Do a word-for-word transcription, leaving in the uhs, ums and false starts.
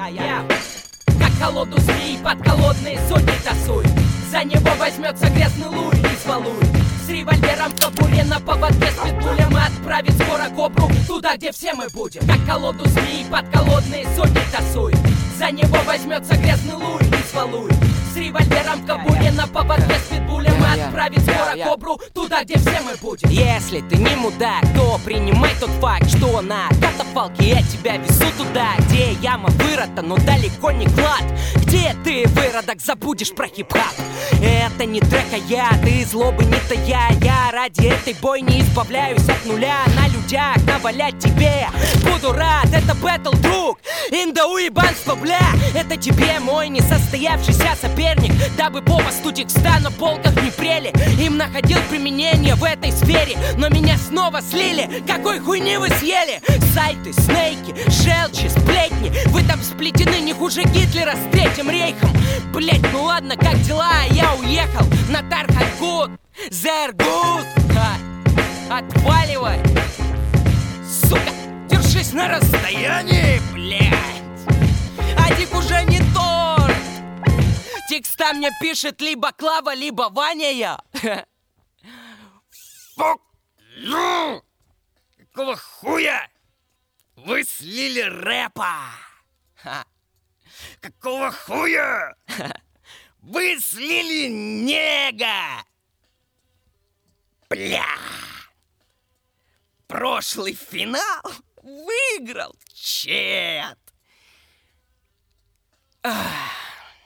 я, я. Как колоду змей под колодные сотни тасуй. За него возьмется грязный луй и свалуй. С револьвером в кобуре на поводке с питбулем отправит скоро кобру туда, где все мы будем. Как колоду змей под колодные сотни тасуй. За него возьмется грязный луй и свалуй. С револьвером в кобуре на поводке с питбулем отправит скоро кобру туда, где все мы будем. Если ты не мудак, то принимай тот факт, что на катафалке я тебя везу туда, где яма вырыта, но далеко не клад. Где ты, выродок, забудешь про хип-хап. Это не трек, а я, ты злобы не тая. Я ради этой бойни избавляюсь от нуля. На людях навалять тебе буду рад. Это бэтл, друг, инда уебанство, бля. Это тебе мой несостоявшийся соперник. Дабы Боба студик ста на полках не прели. Им находил применение в этой сфере, но меня снова слили. Какой хуйни вы съели? Сайты, снейки, желчи, сплетни. Вы там сплетены не хуже Гитлера с Третьим рейхом. Блять, ну ладно, как дела? Я уехал на Тархангут. Зергут. Отваливай. Сука, держись на расстоянии, блять. А Дик уже не торт. Текста мне пишет либо Клава, либо Ваня я. Фук, ну, какого хуя вы слили рэпа? Ха. Какого хуя вы слили нега? Бля. Прошлый финал выиграл чет. Ах.